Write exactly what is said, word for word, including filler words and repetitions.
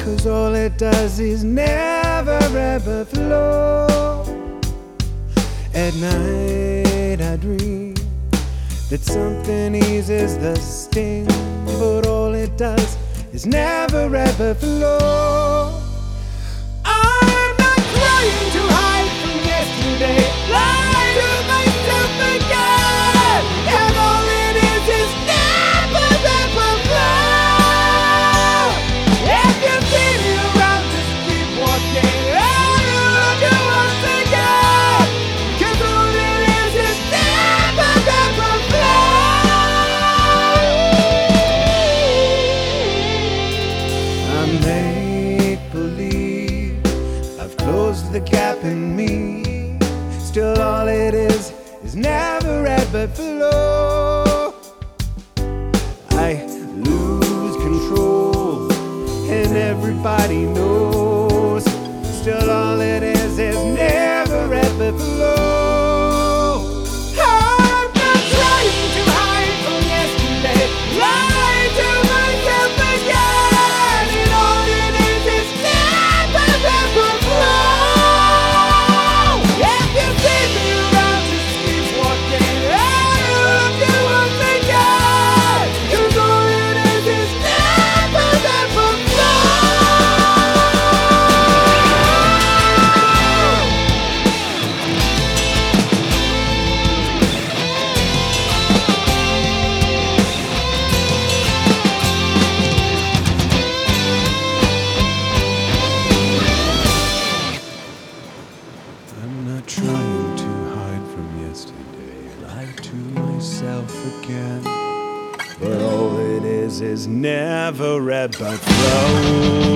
'cause all it does is never ever flow. At night I dream that something eases the sting, but all it does is never ever flow. I'm not trying to hide from yesterday, lie to myself again, and all it is is never ever flow. If you see me around, just keep walking, and you'll do once again, 'cause all it is is never ever flow. I make believe I've closed the gap in me, still all it is is never ever flow. I lose control and everybody knows, still all it is is never ever flow. I'm not trying to hide from yesterday, lie to myself again, and all it is is never ever flow. If you see me around, just keep walking, and you'll do once again, 'cause all it is is never ever flow. I'm not trying to hide from yesterday, lie to myself again, but all it is is never ever flow.